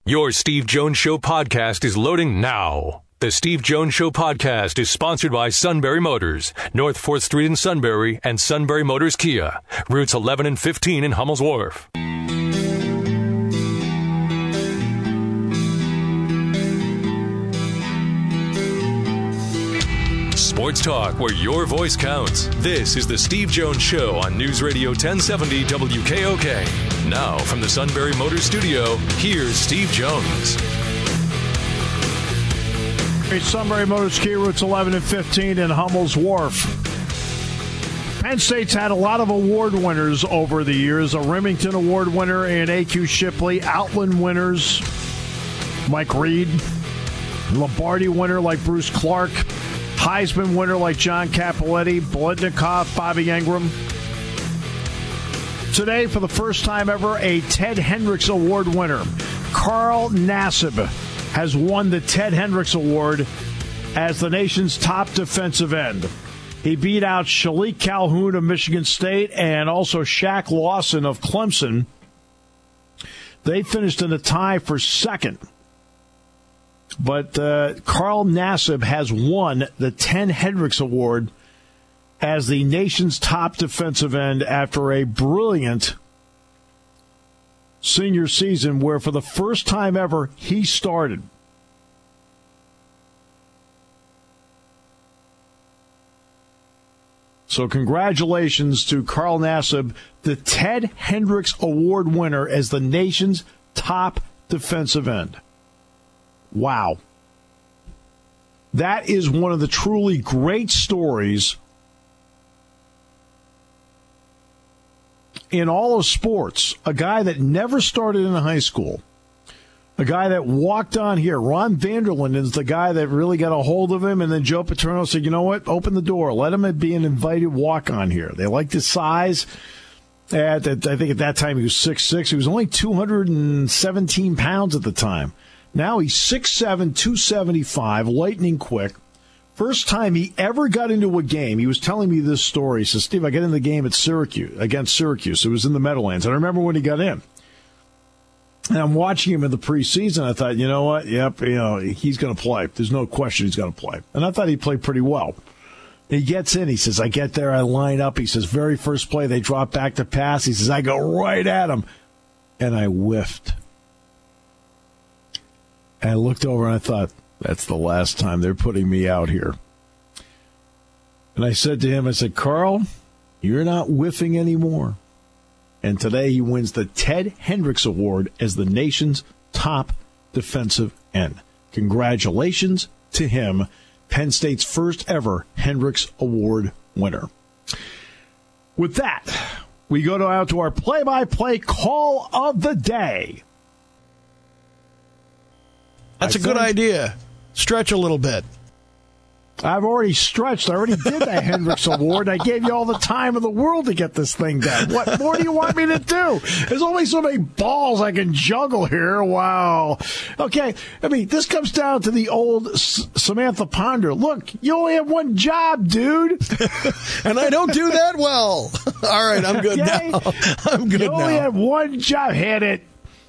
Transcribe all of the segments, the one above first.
Your Steve Jones Show podcast is loading now. The Steve Jones Show podcast is sponsored by Sunbury Motors, North 4th Street in Sunbury, and Sunbury Motors Kia, routes 11 and 15 in Hummel's Wharf. Sports talk where your voice counts. This is the Steve Jones Show on News Radio 1070 WKOK. Now from the Sunbury Motors Studio, here's Steve Jones. Sunbury Motors Kia, routes 11 and 15 in Hummel's Wharf. Penn State's had a lot of award winners over the years. A Remington Award winner in A.Q. Shipley, Outland winners, Mike Reed, Lombardi winner like Bruce Clark, Heisman winner like John Capoletti, Biletnikoff, Bobby Engram. Today, for the first time ever, a Ted Hendricks Award winner. Carl Nassib has won the Ted Hendricks Award as the nation's top defensive end. He beat out Shalik Calhoun of Michigan State and also Shaq Lawson of Clemson. They finished in a tie for second. But Carl Nassib has won the Ted Hendricks Award as the nation's top defensive end after a brilliant senior season where for the first time ever he started. So congratulations to Carl Nassib, the Ted Hendricks Award winner as the nation's top defensive end. Wow. That is one of the truly great stories in all of sports. A guy that never started in high school. A guy that walked on here. Ron Vanderlyn is the guy that really got a hold of him, and then Joe Paterno said, you know what, open the door. Let him be an invited walk-on here. They liked his size. I think at that time he was 6'6". He was only 217 pounds at the time. Now he's 6'7", 275, lightning quick. First time he ever got into a game, he was telling me this story. He says, Steve, I got in the game at Syracuse, against Syracuse. It was in the Meadowlands. And I remember when he got in. And I'm watching him in the preseason. I thought, you know what? Yep, he's going to play. There's no question he's going to play. And I thought he played pretty well. He gets in. He says, I get there. I line up. He says, very first play, they drop back to pass. He says, I go right at him. And I whiffed. And I looked over and I thought, that's the last time they're putting me out here. And I said to him, I said, Carl, you're not whiffing anymore. And today he wins the Ted Hendricks Award as the nation's top defensive end. Congratulations to him, Penn State's first ever Hendricks Award winner. With that, we go out to our play-by-play call of the day. That's a good idea. Stretch a little bit. I've already stretched. I already did the Hendricks Award. I gave you all the time in the world to get this thing done. What more do you want me to do? There's only so many balls I can juggle here. Wow. Okay, this comes down to the old Samantha Ponder. Look, you only have one job, dude. And I don't do that well. All right, I'm good now. I'm good now. You only have one job. Hit it.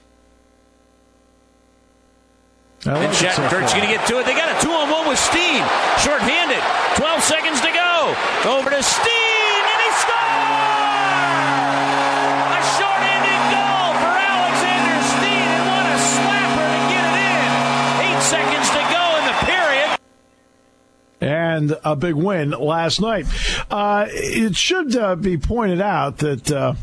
And Shattenkerk's going to get to it. They got a 2-on-1 with Steen. Short-handed. 12 seconds to go. Over to Steen, and he scores! A short-handed goal for Alexander Steen, and what a slapper to get it in. 8 seconds to go in the period. And a big win last night. It should be pointed out that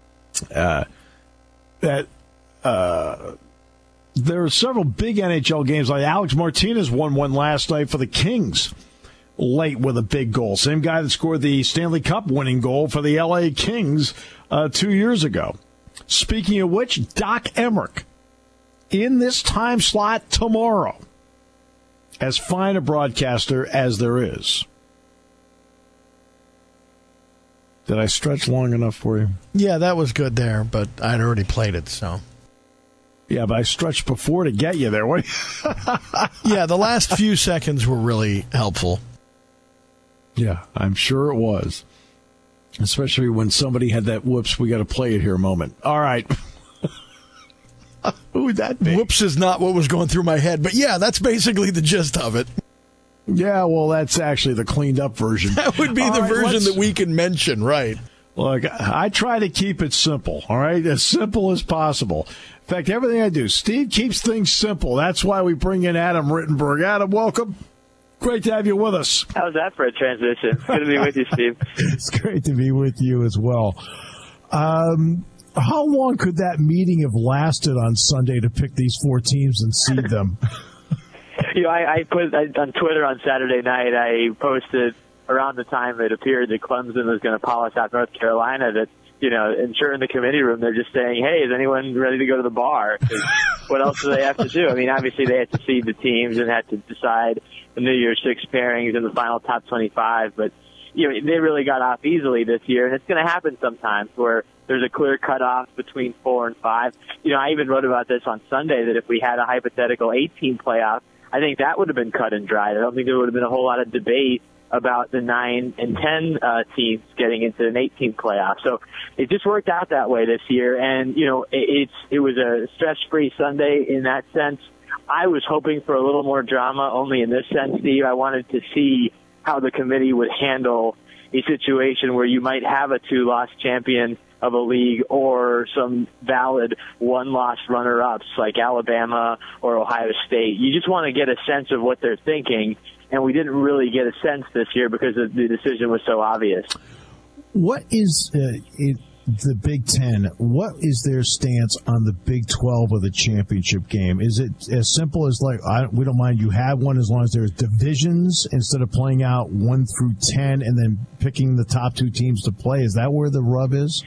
there are several big NHL games. Like Alex Martinez won one last night for the Kings late with a big goal. Same guy that scored the Stanley Cup winning goal for the L.A. Kings 2 years ago. Speaking of which, Doc Emmerich in this time slot tomorrow. As fine a broadcaster as there is. Did I stretch long enough for you? Yeah, that was good there, but I'd already played it, so. Yeah, but I stretched before to get you there. Yeah, the last few seconds were really helpful. Yeah, I'm sure it was. Especially when somebody had that whoops, we got to play it here moment. All right. Who would that be? Whoops is not what was going through my head. But, yeah, that's basically the gist of it. Yeah, well, that's actually the cleaned-up version. That would be the version that we can mention, right? Look, I try to keep it simple, all right? As simple as possible. In fact, everything I do, Steve keeps things simple. That's why we bring in Adam Rittenberg. Adam, welcome. Great to have you with us. How's that for a transition? Good to be with you, Steve. It's great to be with you as well. How long could that meeting have lasted on Sunday to pick these four teams and seed them? I put on Twitter on Saturday night, I posted around the time it appeared that Clemson was going to polish out North Carolina that, and sure in the committee room, they're just saying, hey, is anyone ready to go to the bar? 'Cause what else do they have to do? I mean, obviously they had to seed the teams and had to decide the New Year's 6 pairings in the final top 25, but, they really got off easily this year, and it's going to happen sometimes where there's a clear cutoff between 4 and 5. I even wrote about this on Sunday that if we had a hypothetical 18 playoff, I think that would have been cut and dried. I don't think there would have been a whole lot of debate about the 9 and 10 teams getting into an 18 playoff. So it just worked out that way this year. And, it was a stress-free Sunday in that sense. I was hoping for a little more drama only in this sense, Steve. I wanted to see how the committee would handle a situation where you might have a 2-loss champion of a league or some valid 1-loss runner-ups like Alabama or Ohio State. You just want to get a sense of what they're thinking, and we didn't really get a sense this year because the decision was so obvious. What is the Big Ten? What is their stance on the Big 12 or the championship game? Is it as simple as we don't mind you have one as long as there's divisions instead of playing out 1 through 10 and then picking the top 2 teams to play? Is that where the rub is?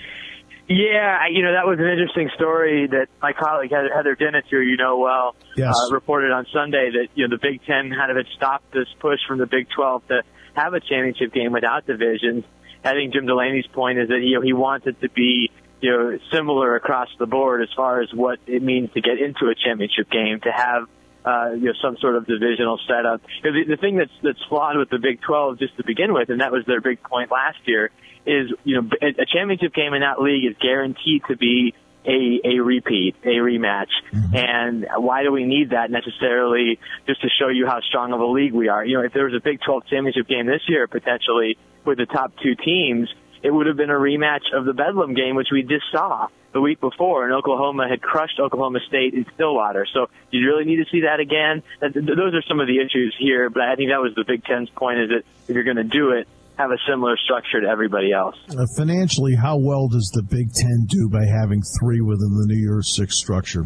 Yeah, that was an interesting story that my colleague Heather Dinnis, who yes. Reported on Sunday that the Big Ten kind of had stopped this push from the Big 12 to have a championship game without divisions. I think Jim Delaney's point is that he wants it to be similar across the board as far as what it means to get into a championship game, to have some sort of divisional setup. Because the thing that's flawed with the Big 12 just to begin with, and that was their big point last year, is a championship game in that league is guaranteed to be a repeat, a rematch. Mm-hmm. And why do we need that necessarily? Just to show you how strong of a league we are. If there was a Big 12 championship game this year, potentially with the top 2 teams, it would have been a rematch of the Bedlam game, which we just saw the week before, and Oklahoma had crushed Oklahoma State in Stillwater. So you really need to see that again. Those are some of the issues here, but I think that was the Big Ten's point, is that if you're going to do it, have a similar structure to everybody else. Financially, how well does the Big Ten do by having 3 within the New Year's 6 structure?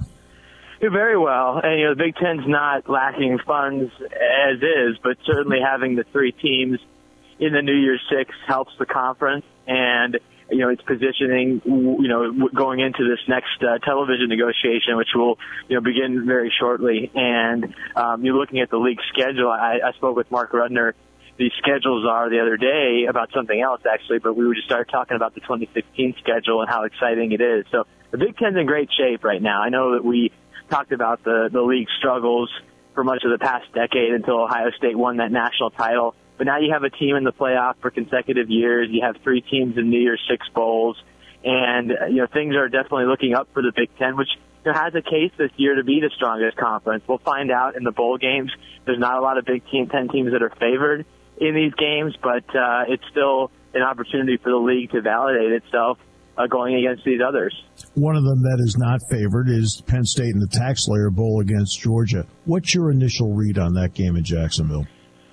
Very well. And, the Big Ten's not lacking funds as is, but certainly having the 3 teams in the New Year's 6 helps the conference. And, its positioning, going into this next television negotiation, which will, begin very shortly. And you're looking at the league schedule. I spoke with Mark Rudner, the schedules are the other day about something else, actually, but we just started talking about the 2016 schedule and how exciting it is. So the Big Ten's in great shape right now. I know that we talked about the league struggles for much of the past decade until Ohio State won that national title. But now you have a team in the playoff for consecutive years. You have 3 teams in New Year's 6 bowls. And, things are definitely looking up for the Big Ten, which has a case this year to be the strongest conference. We'll find out in the bowl games. There's not a lot of Big Ten teams that are favored in these games, but it's still an opportunity for the league to validate itself going against these others. One of them that is not favored is Penn State in the TaxSlayer Bowl against Georgia. What's your initial read on that game in Jacksonville?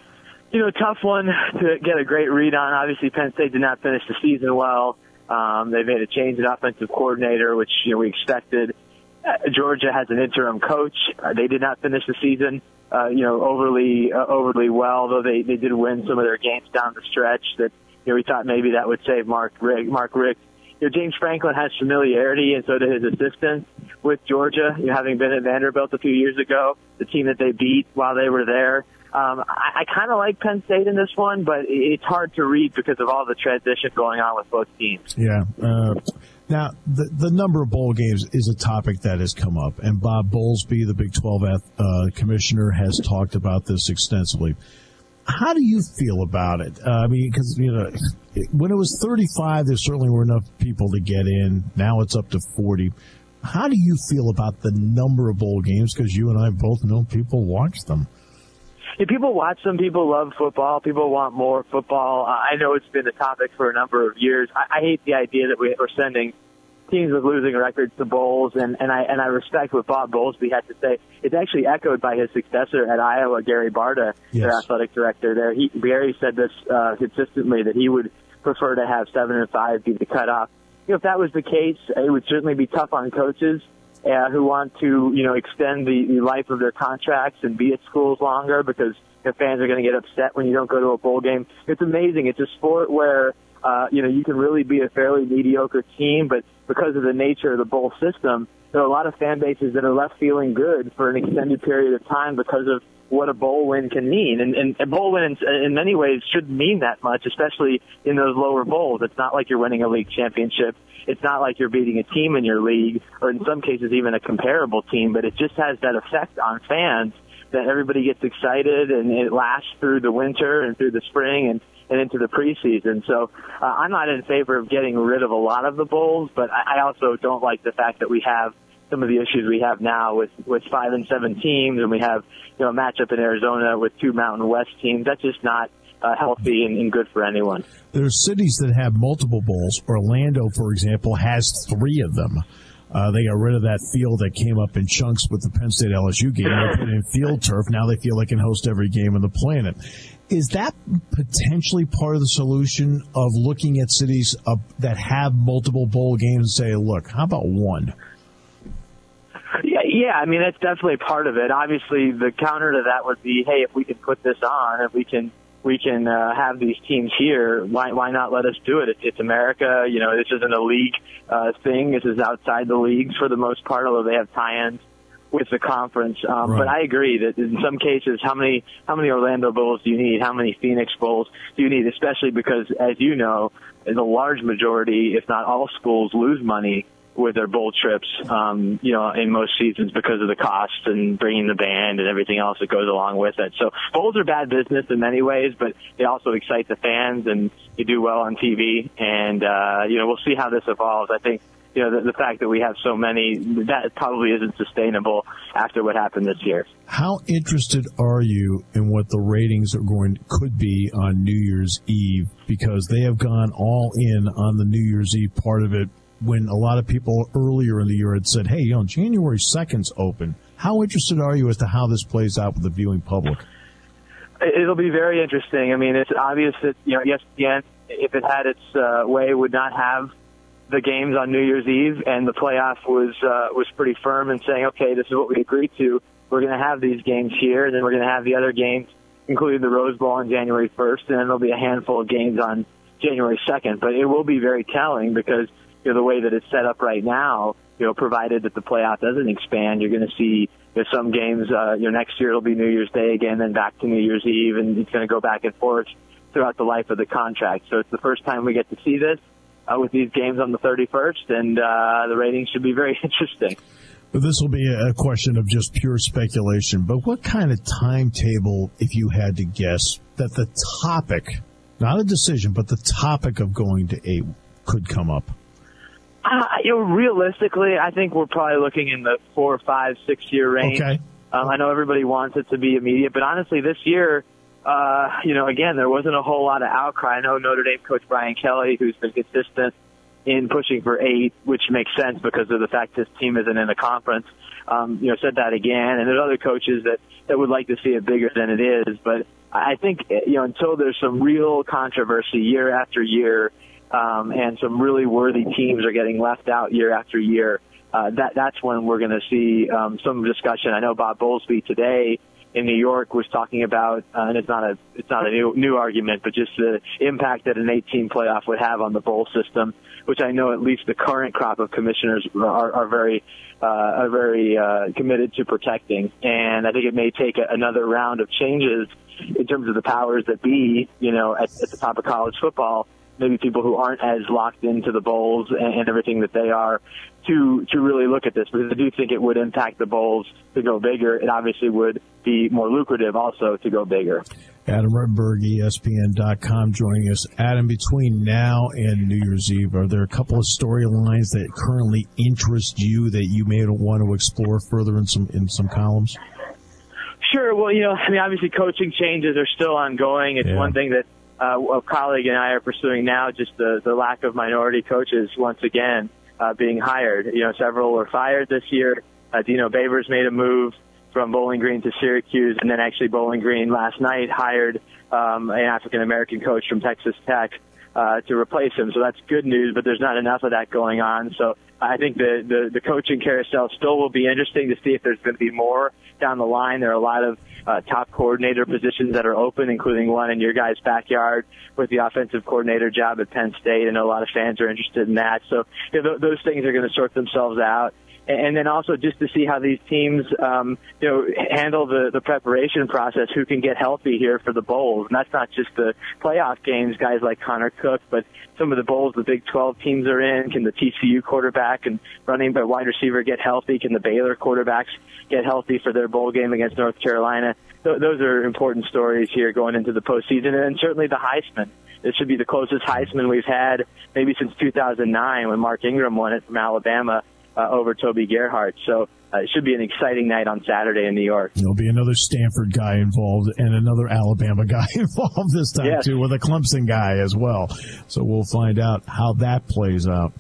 Tough one to get a great read on. Obviously, Penn State did not finish the season well. They made a change in offensive coordinator, which we expected. Georgia has an interim coach. They did not finish the season, overly well, though they did win some of their games down the stretch. That we thought maybe that would save Mark Richt. James Franklin has familiarity, and so do his assistants with Georgia. Having been at Vanderbilt a few years ago, the team that they beat while they were there. I kind of like Penn State in this one, but it's hard to read because of all the transition going on with both teams. Yeah. Now, the number of bowl games is a topic that has come up, and Bob Bowlesby, the Big 12 commissioner, has talked about this extensively. How do you feel about it? Because, when it was 35, there certainly were enough people to get in. Now it's up to 40. How do you feel about the number of bowl games? Because you and I both know people watch them. Yeah, people watch them. People love football. People want more football. I know it's been a topic for a number of years. I hate the idea that we're sending teams with losing records to bowls, and I respect what Bob Bowlesby had to say. It's actually echoed by his successor at Iowa, Gary Barta, their athletic director there. Gary said this consistently, that he would prefer to have 7 and 5 be the cutoff. If that was the case, it would certainly be tough on coaches who want to, extend the life of their contracts and be at schools longer, because fans are going to get upset when you don't go to a bowl game. It's amazing. It's a sport where, you can really be a fairly mediocre team, but because of the nature of the bowl system, there are a lot of fan bases that are left feeling good for an extended period of time because of what a bowl win can mean. And a bowl win in many ways shouldn't mean that much, especially in those lower bowls. It's not like you're winning a league championship. It's not like you're beating a team in your league, or in some cases even a comparable team, but it just has that effect on fans that everybody gets excited, and it lasts through the winter and through the spring and into the preseason. So I'm not in favor of getting rid of a lot of the bowls, but I also don't like the fact that we have some of the issues we have now with 5 and 7 teams, and we have a matchup in Arizona with 2 Mountain West teams. That's just not healthy and good for anyone. There are cities that have multiple bowls. Orlando, for example, has 3 of them. They got rid of that field that came up in chunks with the Penn State LSU game. They put in field turf. Now they feel they can host every game on the planet. Is that potentially part of the solution of looking at cities that have multiple bowl games and say, look, how about 1? Yeah, I mean, that's definitely part of it. Obviously, the counter to that would be, hey, if we can put this on, if we can have these teams here, why not let us do it? It's America. This isn't a league thing. This is outside the leagues for the most part, although they have tie-ins with the conference. Right. But I agree that in some cases, how many Orlando Bowls do you need? How many Phoenix Bowls do you need? Especially because, as you know, the large majority, if not all schools, lose money with their bowl trips, in most seasons because of the cost and bringing the band and everything else that goes along with it. So bowls are bad business in many ways, but they also excite the fans, and you do well on TV. And, we'll see how this evolves. I think, the fact that we have so many, that probably isn't sustainable after what happened this year. How interested are you in what the ratings could be on New Year's Eve? Because they have gone all in on the New Year's Eve part of it, when a lot of people earlier in the year had said, hey, January 2nd's open. How interested are you as to how this plays out with the viewing public? It'll be very interesting. I mean, it's obvious that, ESPN, if it had its way, would not have the games on New Year's Eve, and the playoff was pretty firm in saying, okay, this is what we agreed to. We're going to have these games here, and then we're going to have the other games, including the Rose Bowl on January 1st, and then there'll be a handful of games on January 2nd. But it will be very telling because the way that it's set up right now, provided that the playoff doesn't expand, you're going to see some games, next year it'll be New Year's Day again, then back to New Year's Eve, and it's going to go back and forth throughout the life of the contract. So it's the first time we get to see this with these games on the 31st, and the ratings should be very interesting. But this will be a question of just pure speculation, but what kind of timetable, if you had to guess, that the topic, not a decision, but the topic of going to 8 could come up? Realistically, I think we're probably looking in the 4, 5, 6 year range. Okay. I know everybody wants it to be immediate, but honestly, this year, again, there wasn't a whole lot of outcry. I know Notre Dame coach Brian Kelly, who's been consistent in pushing for 8, which makes sense because of the fact his team isn't in the conference, said that again. And there's other coaches that would like to see it bigger than it is. But I think, until there's some real controversy year after year, and some really worthy teams are getting left out year after year, that's when we're going to see some discussion. I know Bob Bowlesby today in New York was talking about, and it's not a new argument, but just the impact that an 18 playoff would have on the bowl system, which I know at least the current crop of commissioners are very committed to protecting. And I think it may take another round of changes in terms of the powers that be, at the top of college football, maybe people who aren't as locked into the bowls and everything that they are, to really look at this, because I do think it would impact the bowls to go bigger. It obviously would be more lucrative also to go bigger. Adam Rittenberg, ESPN.com, joining us. Adam, between now and New Year's Eve, are there a couple of storylines that currently interest you that you may want to explore further in some columns? Sure. Well, obviously coaching changes are still ongoing. It's one thing that a colleague and I are pursuing now, just the lack of minority coaches once again being hired. Several were fired this year. Dino Babers made a move from Bowling Green to Syracuse, and then actually Bowling Green last night hired an African-American coach from Texas Tech to replace him. So that's good news, but there's not enough of that going on. So I think the coaching carousel still will be interesting to see if there's going to be more down the line. There are a lot of top coordinator positions that are open, including one in your guys' backyard with the offensive coordinator job at Penn State. I know a lot of fans are interested in that. So those things are going to sort themselves out. And then also just to see how these teams, handle the preparation process, who can get healthy here for the bowls. And that's not just the playoff games, guys like Connor Cook, but some of the bowls the Big 12 teams are in. Can the TCU quarterback and running back wide receiver get healthy? Can the Baylor quarterbacks get healthy for their bowl game against North Carolina? Those are important stories here going into the postseason. And certainly the Heisman. This should be the closest Heisman we've had maybe since 2009 when Mark Ingram won it from Alabama over Toby Gerhart. So it should be an exciting night on Saturday in New York. There'll be another Stanford guy involved and another Alabama guy involved this time, too, with a Clemson guy as well. So we'll find out how that plays out.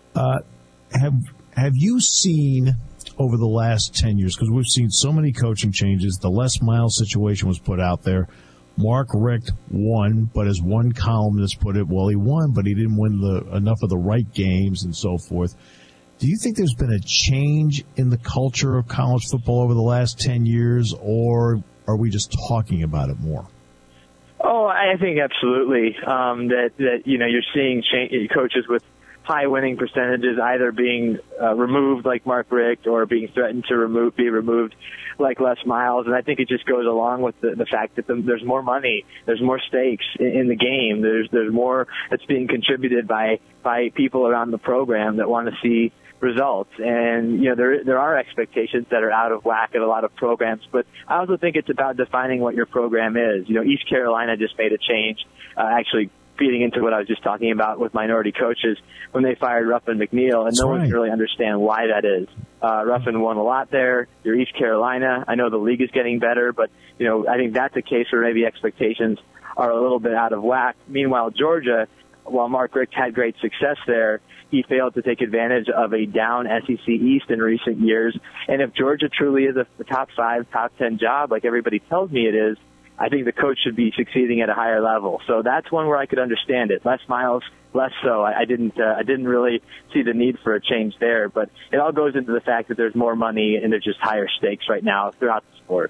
Have you seen over the last 10 years, because we've seen so many coaching changes, the Les Miles situation was put out there. Mark Richt won, but as one columnist put it, well, he won, but he didn't win enough of the right games and so forth. Do you think there's been a change in the culture of college football over the last 10 years, or are we just talking about it more? Oh, I think absolutely that you're seeing coaches with high winning percentages either being removed like Mark Richt or being threatened to be removed like Les Miles. And I think it just goes along with the fact that there's more money, there's more stakes in the game. There's more that's being contributed by people around the program that want to see results. And there are expectations that are out of whack at a lot of programs, but I also think it's about defining what your program is. East Carolina just made a change, actually feeding into what I was just talking about with minority coaches when they fired Ruffin McNeil, and no one can really understand why that is. Ruffin won a lot there. You're East Carolina. I know the league is getting better, but I think that's a case where maybe expectations are a little bit out of whack. Meanwhile, Georgia, while Mark Richt had great success there, he failed to take advantage of a down SEC East in recent years. And if Georgia truly is a top 5, top 10 job, like everybody tells me it is, I think the coach should be succeeding at a higher level. So that's one where I could understand it. Les Miles, less so. I didn't really see the need for a change there. But it all goes into the fact that there's more money and there's just higher stakes right now throughout the sport.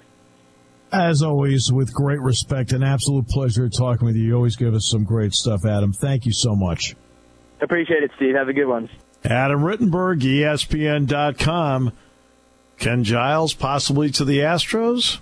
As always, with great respect, an absolute pleasure talking with you. You always give us some great stuff, Adam. Thank you so much. Appreciate it, Steve. Have a good one. Adam Rittenberg, ESPN.com. Ken Giles, possibly to the Astros?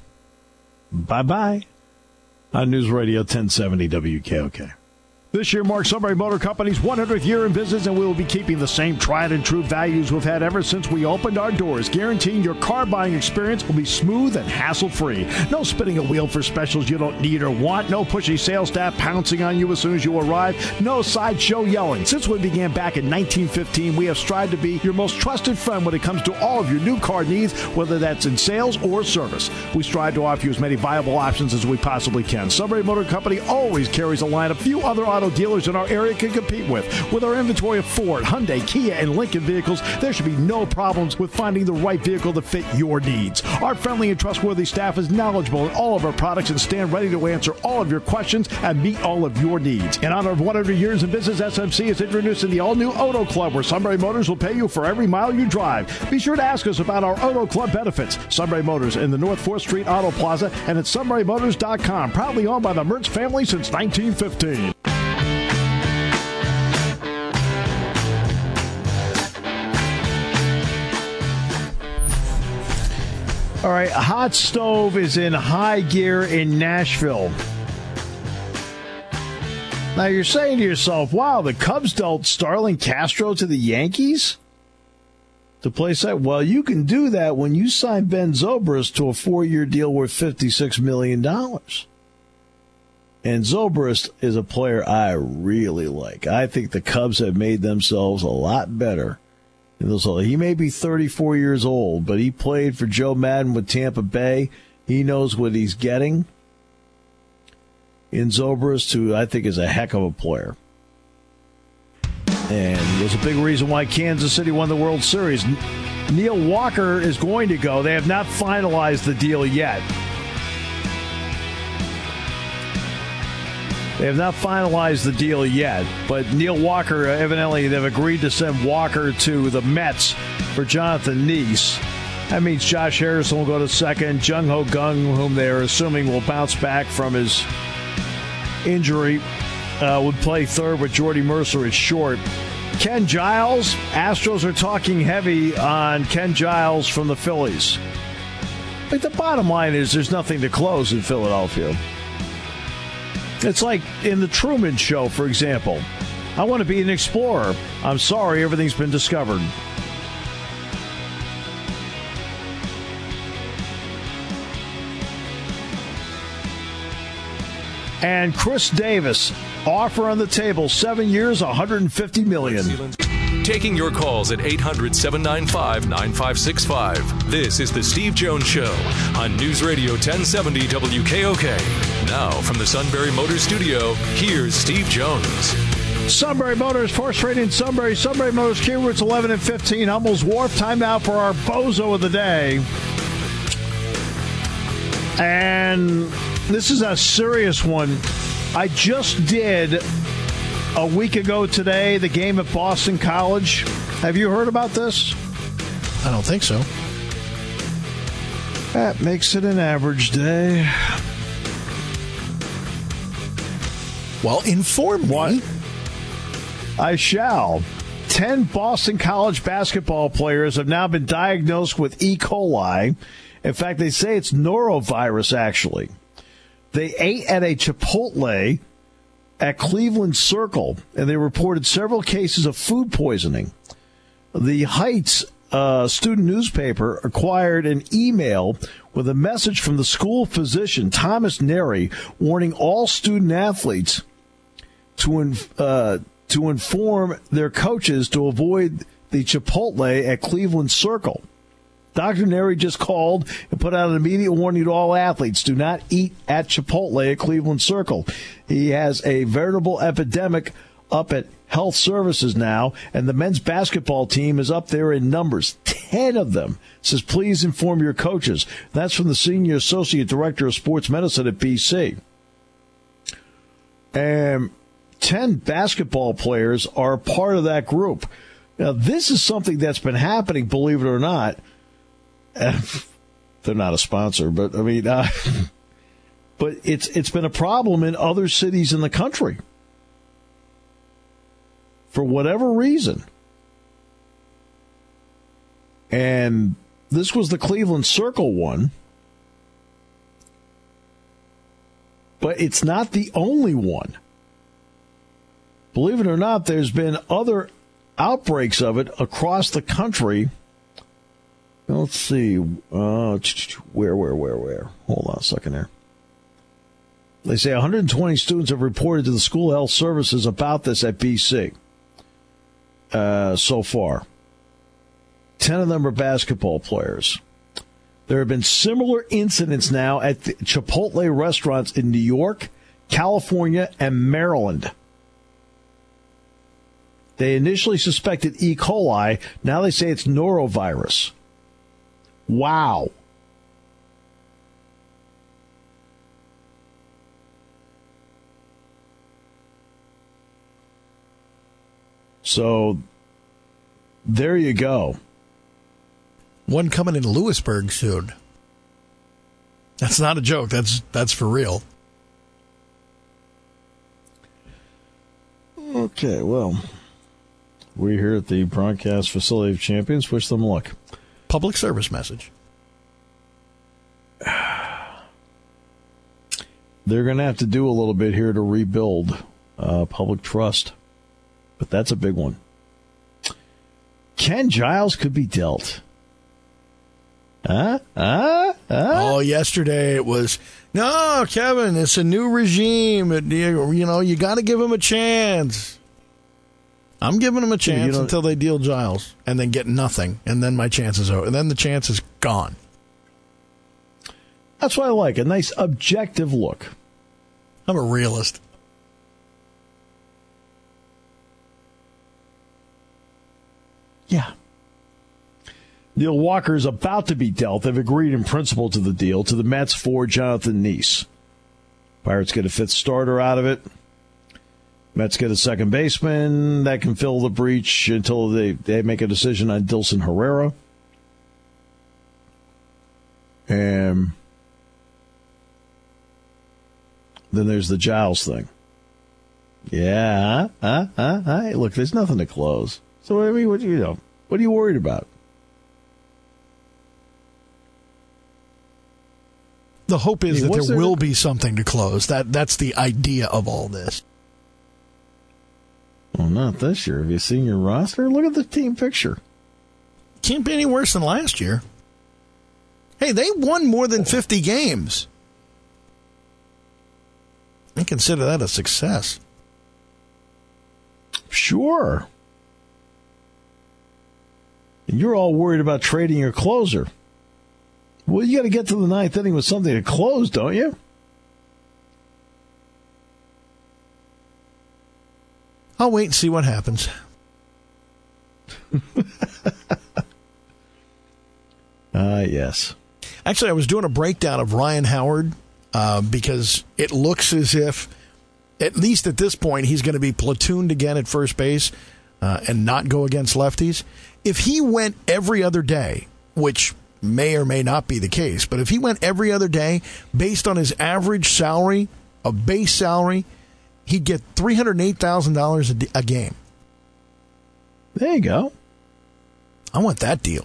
Bye-bye. On News Radio 1070 WKOK. This year marks Sunbury Motor Company's 100th year in business, and we will be keeping the same tried and true values we've had ever since we opened our doors, guaranteeing your car buying experience will be smooth and hassle-free. No spinning a wheel for specials you don't need or want. No pushy sales staff pouncing on you as soon as you arrive. No sideshow yelling. Since we began back in 1915, we have strived to be your most trusted friend when it comes to all of your new car needs, whether that's in sales or service. We strive to offer you as many viable options as we possibly can. Sunbury Motor Company always carries a line of few other auto dealers in our area can compete with. With our inventory of Ford, Hyundai, Kia, and Lincoln vehicles, there should be no problems with finding the right vehicle to fit your needs. Our friendly and trustworthy staff is knowledgeable in all of our products and stand ready to answer all of your questions and meet all of your needs. In honor of 100 years in business, SMC is introducing the all-new Auto Club, where Sunbury Motors will pay you for every mile you drive. Be sure to ask us about our Auto Club benefits. Sunbury Motors in the North 4th Street Auto Plaza and at sunburymotors.com. Proudly owned by the Mertz family since 1915. All right, a hot stove is in high gear in Nashville. Now you're saying to yourself, wow, the Cubs dealt Starlin Castro to the Yankees to play that? Well, you can do that when you sign Ben Zobrist to a 4-year deal worth $56 million. And Zobrist is a player I really like. I think the Cubs have made themselves a lot better. He may be 34 years old, but he played for Joe Madden with Tampa Bay. He knows what he's getting in Zobrist, who I think is a heck of a player. And was a big reason why Kansas City won the World Series. Neil Walker is going to go. They have not finalized the deal yet. They have not finalized the deal yet, but Neil Walker, evidently, they've agreed to send Walker to the Mets for Jonathan Neese. That means Josh Harrison will go to second. Jung Ho Kang, whom they're assuming will bounce back from his injury, would play third with Jordy Mercer at short. Ken Giles, Astros are talking heavy on Ken Giles from the Phillies. But the bottom line is there's nothing to close in Philadelphia. It's like in the Truman Show, for example. I want to be an explorer. I'm sorry, everything's been discovered. And Chris Davis, offer on the table, 7 years, $150 million. Taking your calls at 800-795-9565. This is the Steve Jones Show on News Radio 1070 WKOK. Now, from the Sunbury Motors Studio, here's Steve Jones. Sunbury Motors, Force Rate in Sunbury. Sunbury Motors, Key Routes 11 and 15. Hummel's Wharf. Time now for our bozo of the day. And this is a serious one. I just did, a week ago today, the game at Boston College. Have you heard about this? I don't think so. That makes it an average day. Well, inform me. I shall. 10 Boston College basketball players have now been diagnosed with E. coli. In fact, they say it's norovirus, actually. They ate at a Chipotle at Cleveland Circle, and they reported several cases of food poisoning. The Heights student newspaper acquired an email with a message from the school physician, Thomas Neri, warning all student athletes to inform their coaches to avoid the Chipotle at Cleveland Circle. Dr. Neri just called and put out an immediate warning to all athletes. Do not eat at Chipotle at Cleveland Circle. He has a veritable epidemic up at Health Services now, and the men's basketball team is up there in numbers. 10 of them. It says, please inform your coaches. That's from the Senior Associate Director of Sports Medicine at BC. And 10 basketball players are part of that group. Now, this is something that's been happening, believe it or not. They're not a sponsor, but I mean, but it's been a problem in other cities in the country for whatever reason. And this was the Cleveland Circle one, but it's not the only one. Believe it or not, there's been other outbreaks of it across the country. Let's see. Where? Hold on a second there. They say 120 students have reported to the school health services about this at BC so far. 10 of them are basketball players. There have been similar incidents now at the Chipotle restaurants in New York, California, and Maryland. They initially suspected E. coli. Now they say it's norovirus. Wow. So, there you go. One coming in Lewisburg soon. That's not a joke. That's for real. Okay, well, we here at the Broadcast Facility of Champions wish them luck. Public service message. They're going to have to do a little bit here to rebuild public trust. But that's a big one. Ken Giles could be dealt. Yesterday it was, no, Kevin, it's a new regime. You got to give him a chance. I'm giving him a chance until they deal Giles and then get nothing. And then my chance is over. And then the chance is gone. That's what I like, a nice objective look. I'm a realist. Yeah. Neil Walker is about to be dealt. They've agreed in principle to the deal to the Mets for Jonathan Neese. Pirates get a fifth starter out of it. Mets get a second baseman that can fill the breach until they make a decision on Dilson Herrera. And then there's the Giles thing. Yeah. Look, there's nothing to close. So, what are you worried about? The hope is that there will be something to close. That's the idea of all this. Well, not this year. Have you seen your roster? Look at the team picture. Can't be any worse than last year. Hey, they won more than 50 games. I consider that a success. Sure. And you're all worried about trading your closer. Well, you got to get to the ninth inning with something to close, don't you? I'll wait and see what happens. Yes. Actually, I was doing a breakdown of Ryan Howard because it looks as if, at least at this point, he's going to be platooned again at first base and not go against lefties. If he went every other day, which may or may not be the case, but if he went every other day based on his average salary, a base salary, he'd get $308,000 a game. There you go. I want that deal.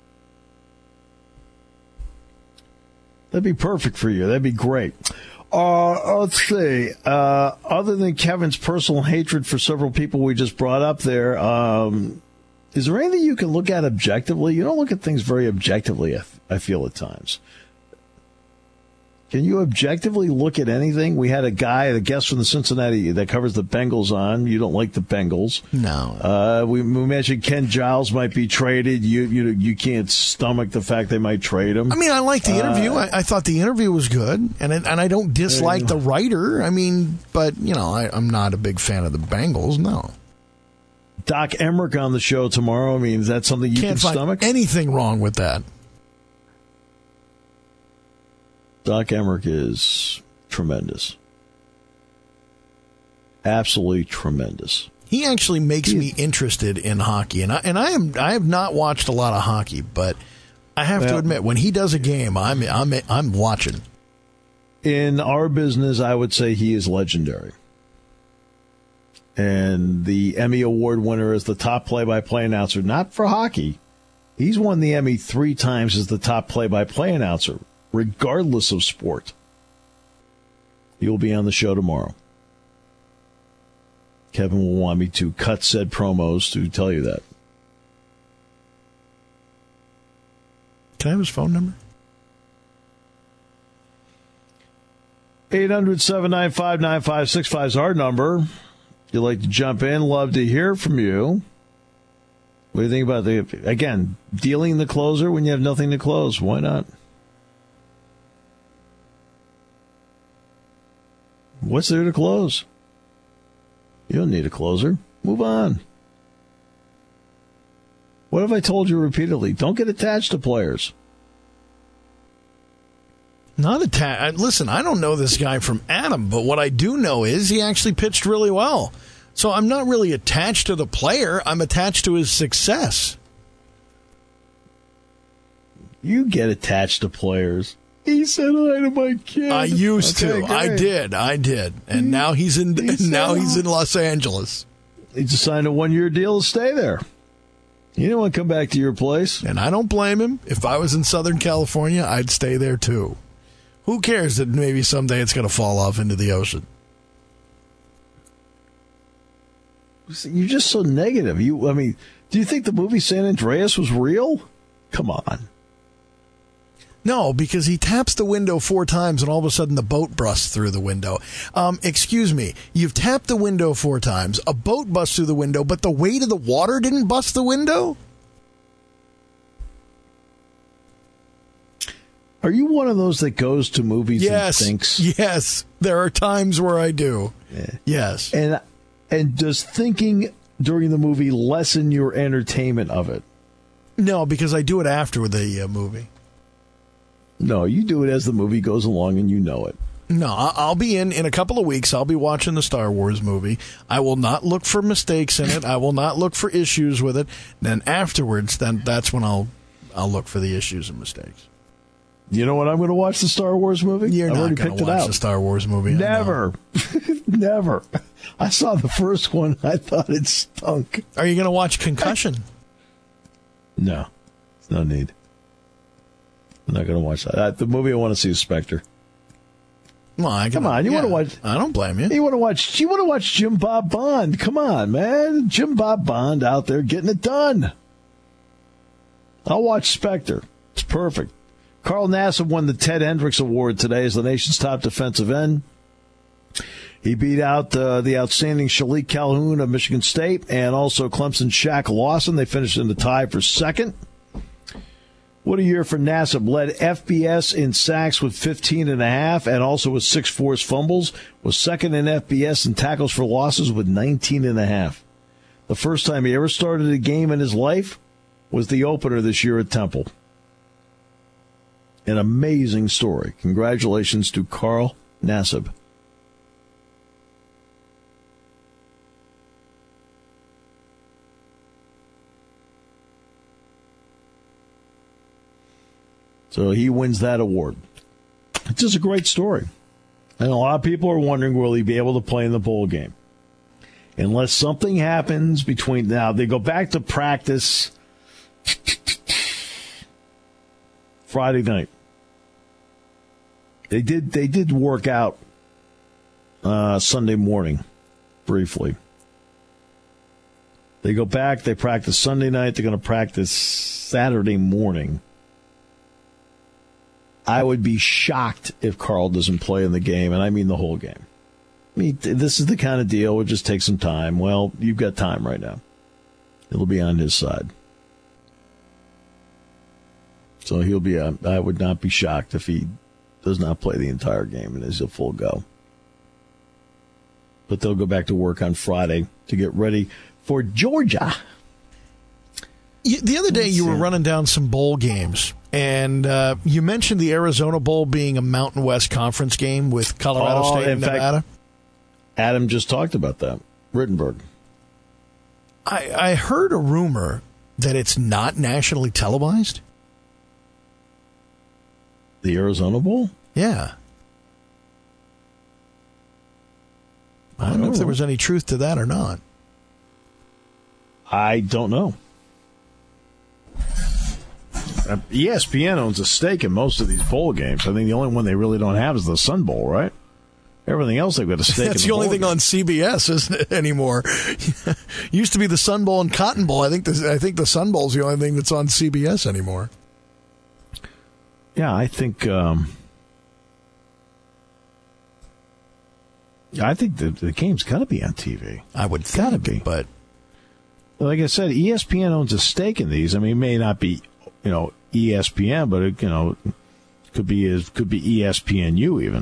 That'd be perfect for you. That'd be great. Let's see. Other than Kevin's personal hatred for several people we just brought up there, is there anything you can look at objectively? You don't look at things very objectively, I feel, at times. Can you objectively look at anything? We had a guest from the Cincinnati that covers the Bengals on. You don't like the Bengals. No. We mentioned Ken Giles might be traded. You can't stomach the fact they might trade him. I mean, I liked the interview. I thought the interview was good, and I don't dislike the writer. I mean, but, I'm not a big fan of the Bengals, no. Doc Emmerich on the show tomorrow. I mean, is that something you can stomach? Anything wrong with that? Doc Emmerich is tremendous. Absolutely tremendous. He actually makes me interested in hockey, and I have not watched a lot of hockey, but I have to admit, when he does a game, I'm watching. In our business, I would say he is legendary. And the Emmy Award winner is the top play-by-play announcer, not for hockey. He's won the Emmy 3 times as the top play-by-play announcer, regardless of sport. He'll be on the show tomorrow. Kevin will want me to cut said promos to tell you that. Can I have his phone number? 800-795-9565 is our number. If you'd like to jump in, love to hear from you. What do you think about dealing the closer when you have nothing to close? Why not? What's there to close? You don't need a closer. Move on. What have I told you repeatedly? Don't get attached to players. Not attached. Listen, I don't know this guy from Adam, but what I do know is he actually pitched really well. So I'm not really attached to the player. I'm attached to his success. You get attached to players. He said hi to my kid. I used to. Great. I did. And now he's in Los Angeles. He just signed a 1-year deal to stay there. He didn't want to come back to your place. And I don't blame him. If I was in Southern California, I'd stay there too. Who cares that maybe someday it's going to fall off into the ocean? You're just so negative. Do you think the movie San Andreas was real? Come on. No, because he taps the window 4 times and all of a sudden the boat busts through the window. Excuse me, you've tapped the window 4 times, a boat busts through the window, but the weight of the water didn't bust the window? Are you one of those that goes to movies and thinks? Yes, there are times where I do. Yeah. Yes. And does thinking during the movie lessen your entertainment of it? No, because I do it after the movie. No, you do it as the movie goes along and you know it. No, I'll be in a couple of weeks. I'll be watching the Star Wars movie. I will not look for mistakes in it. I will not look for issues with it. Then afterwards, that's when I'll look for the issues and mistakes. You know what? I'm going to watch the Star Wars movie. You're not going to watch the Star Wars movie. Never. Never. I saw the first one. I thought it stunk. Are you going to watch Concussion? No. There's no need. I'm not going to watch that. The movie I want to see is Spectre. Well, Come on, you want to watch? I don't blame you. You want to watch Jim Bob Bond? Come on, man, Jim Bob Bond out there getting it done. I'll watch Spectre. It's perfect. Carl Nassib won the Ted Hendricks Award today as the nation's top defensive end. He beat out the outstanding Shalik Calhoun of Michigan State and also Clemson's Shaq Lawson. They finished in the tie for second. What a year for Nassib. Led FBS in sacks with 15.5 and also with 6 forced fumbles. Was second in FBS in tackles for losses with 19.5. The first time he ever started a game in his life was the opener this year at Temple. An amazing story. Congratulations to Carl Nassib. So he wins that award. It's just a great story. And a lot of people are wondering, will he be able to play in the bowl game? Unless something happens between now, they go back to practice Friday night. They did work out Sunday morning briefly. They go back, they practice Sunday night, they're going to practice Saturday morning. I would be shocked if Carl doesn't play in the game, and I mean the whole game. I mean, this is the kind of deal, it just takes some time. Well, you've got time right now. It'll be on his side. So he'll be, I would not be shocked if he does not play the entire game and is a full go. But they'll go back to work on Friday to get ready for Georgia. The other day you were running down some bowl games, and you mentioned the Arizona Bowl being a Mountain West Conference game with Colorado State and Nevada. Fact, Adam just talked about that. Rittenberg. I heard a rumor that it's not nationally televised. The Arizona Bowl? Yeah. I don't know if there was any truth to that or not. I don't know. ESPN owns a stake in most of these bowl games. I think the only one they really don't have is the Sun Bowl, right? Everything else they've got a stake That's in the only thing on CBS, isn't it, anymore? Used to be the Sun Bowl and Cotton Bowl. I think the Sun Bowl is the only thing that's on CBS anymore. Yeah, I think the game's got to be on TV. I would think, but like I said, ESPN owns a stake in these. I mean, it may not be, ESPN, but it, could be ESPNU even.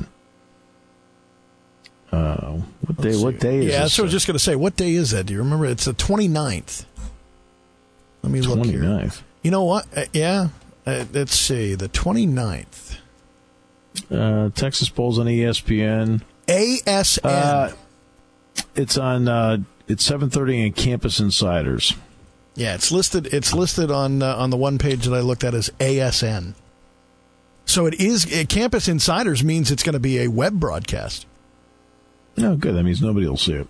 What day is this? Yeah, so I was just going to say, what day is that? Do you remember? It's the 29th. Let me look here. 29th. You know what? Let's see, the 29th. Texas Bowl's on ESPN. ASN. It's on. It's 7:30 in Campus Insiders. Yeah, it's listed. It's listed on the one page that I looked at as ASN. So it is. Campus Insiders means it's going to be a web broadcast. Oh, good. That means nobody will see it.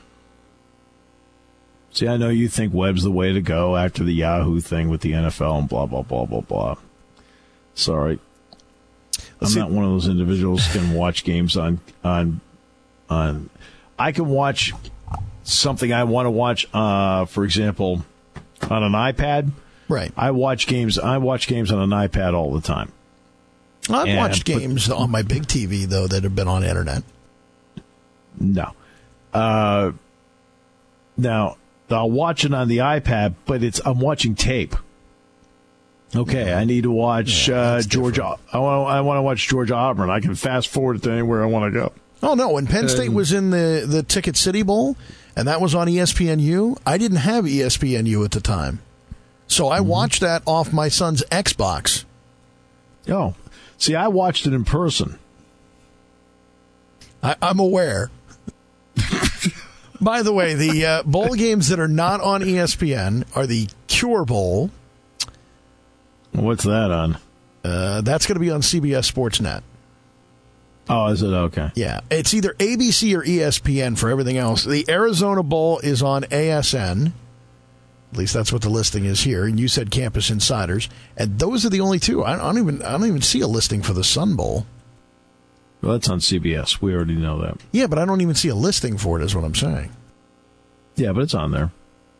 See, I know you think web's the way to go after the Yahoo thing with the NFL and blah, blah, blah, blah, blah. Sorry. I'm not one of those individuals who can watch games on. I can watch something I want to watch, for example, on an iPad. Right. I watch games on an iPad all the time. I've watched games on my big TV, though, that have been on internet. No. Now, I'll watch it on the iPad, but I'm watching tape. Okay, I need to watch Georgia. I want to watch Georgia Auburn. I can fast forward it to anywhere I want to go. Oh, no. When Penn State was in the Ticket City Bowl, and that was on ESPNU, I didn't have ESPNU at the time. So I watched that off my son's Xbox. Oh. See, I watched it in person. I'm aware. By the way, the bowl games that are not on ESPN are the Cure Bowl. What's that on? That's going to be on CBS Sportsnet. Oh, is it? Okay. Yeah. It's either ABC or ESPN for everything else. The Arizona Bowl is on ASN. At least that's what the listing is here. And you said Campus Insiders. And those are the only two. I don't even see a listing for the Sun Bowl. Well, that's on CBS. We already know that. Yeah, but I don't even see a listing for it, is what I'm saying. Yeah, but it's on there.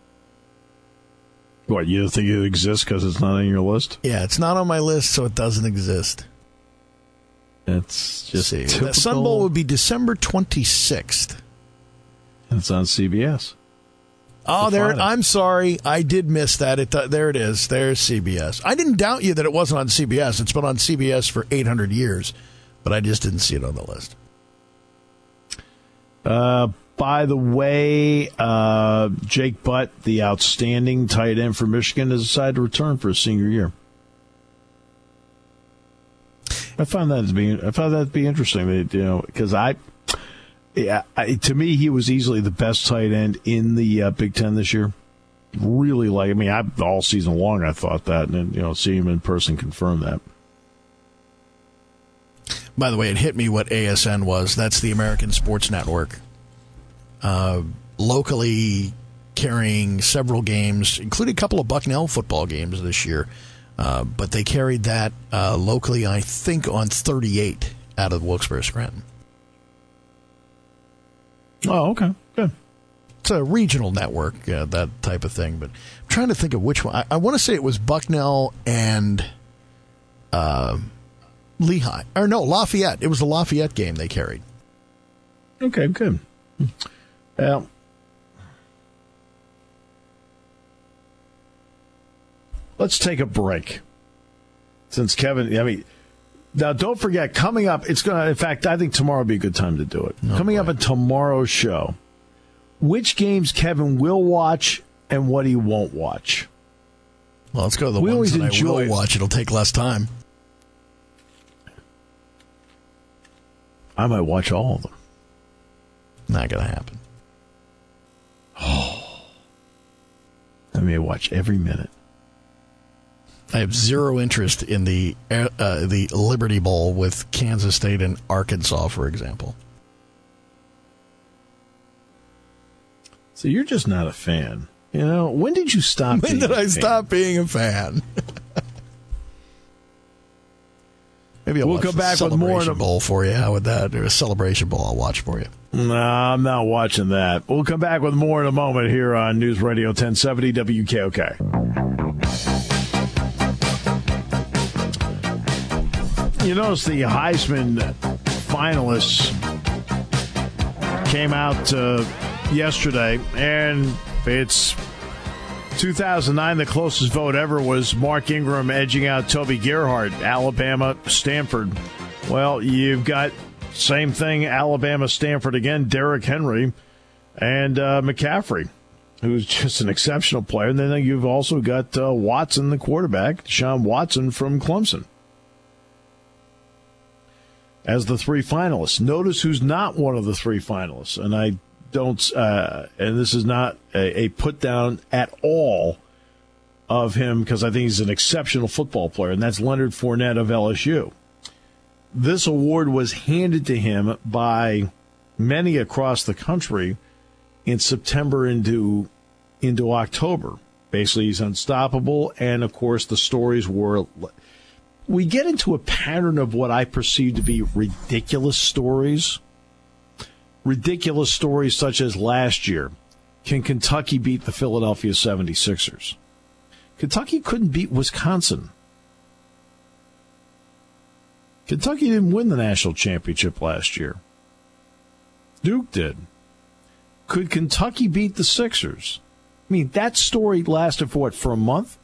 What, you don't think it exists because it's not on your list? Yeah, it's not on my list, so it doesn't exist. It's just typical. The Sun Bowl would be December 26th. And it's on CBS. Oh, I'm sorry. I did miss that. There it is. There's CBS. I didn't doubt you that it wasn't on CBS. It's been on CBS for 800 years. But I just didn't see it on the list. By the way, Jake Butt, the outstanding tight end for Michigan, has decided to return for his senior year. I found that to be interesting. Because to me, he was easily the best tight end in the Big Ten this year. Really, all season long, I thought that, and seeing him in person confirmed that. By the way, it hit me what ASN was. That's the American Sports Network. Locally carrying several games, including a couple of Bucknell football games this year. But they carried that locally, I think, on 38 out of Wilkes-Barre Scranton. Oh, okay. Good. It's a regional network, that type of thing. But I'm trying to think of which one. I want to say it was Bucknell and Lehigh. Or no, Lafayette. It was the Lafayette game they carried. Okay, good. Well, let's take a break. Since Kevin, now don't forget, coming up, in fact, I think tomorrow would be a good time to do it. Coming up in tomorrow's show, which games Kevin will watch and what he won't watch. Well, let's go to the ones that I will watch. It'll take less time. I might watch all of them. Not going to happen. Oh. I may watch every minute. I have zero interest in the Liberty Bowl with Kansas State and Arkansas, for example. So you're just not a fan. When did you stop being a fan? When did I stop being a fan? Maybe I'll watch come back with more Bowl for you. How would that? Or a Celebration Bowl I'll watch for you. No, I'm not watching that. We'll come back with more in a moment here on News Radio 1070 WKOK. You notice the Heisman finalists came out yesterday, and it's 2009, the closest vote ever was Mark Ingram edging out Toby Gerhart, Alabama, Stanford. Well, you've got same thing, Alabama, Stanford again, Derrick Henry and McCaffrey, who's just an exceptional player. And then you've also got Watson, the quarterback, Deshaun Watson from Clemson, as the three finalists. Notice who's not one of the three finalists, and I don't, and this is not a put down at all of him, because I think he's an exceptional football player, and that's Leonard Fournette of LSU. This award was handed to him by many across the country in September into October. Basically, he's unstoppable, and of course, the stories were. We get into a pattern of what I perceive to be ridiculous stories. Ridiculous stories such as last year. Can Kentucky beat the Philadelphia 76ers? Kentucky couldn't beat Wisconsin. Kentucky didn't win the national championship last year. Duke did. Could Kentucky beat the Sixers? I mean, that story lasted for a month?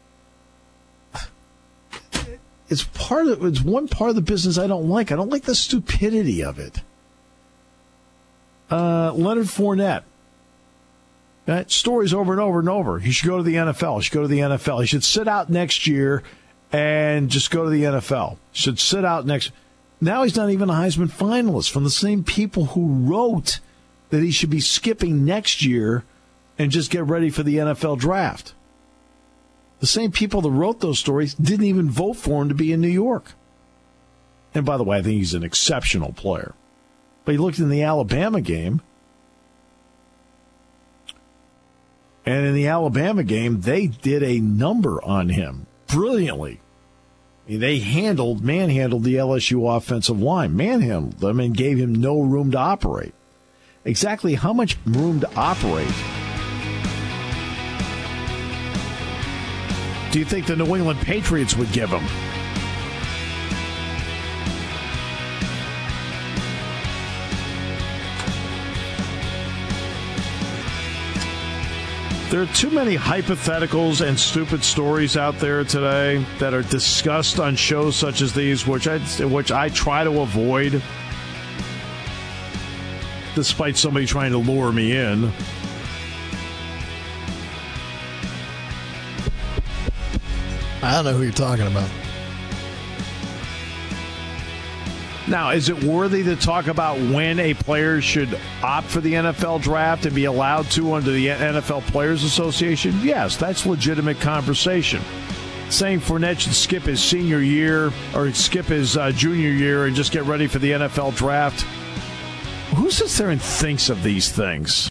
It's one part of the business I don't like. I don't like the stupidity of it. Leonard Fournette. That stories over and over and over. He should go to the NFL. He should go to the NFL. He should sit out next year and just go to the NFL. Should sit out next. Now he's not even a Heisman finalist from the same people who wrote that he should be skipping next year and just get ready for the NFL draft. The same people that wrote those stories didn't even vote for him to be in New York. And by the way, I think he's an exceptional player. But he looked in the Alabama game, and in the Alabama game, they did a number on him brilliantly. I mean, they manhandled the LSU offensive line, manhandled them, and gave him no room to operate. Exactly how much room to operate do you think the New England Patriots would give him? There are too many hypotheticals and stupid stories out there today that are discussed on shows such as these, which I try to avoid, despite somebody trying to lure me in. I don't know who you're talking about. Now, is it worthy to talk about when a player should opt for the NFL draft and be allowed to under the NFL Players Association? Yes, that's legitimate conversation. Saying Fournette should skip his senior year or skip his junior year and just get ready for the NFL draft. Who sits there and thinks of these things?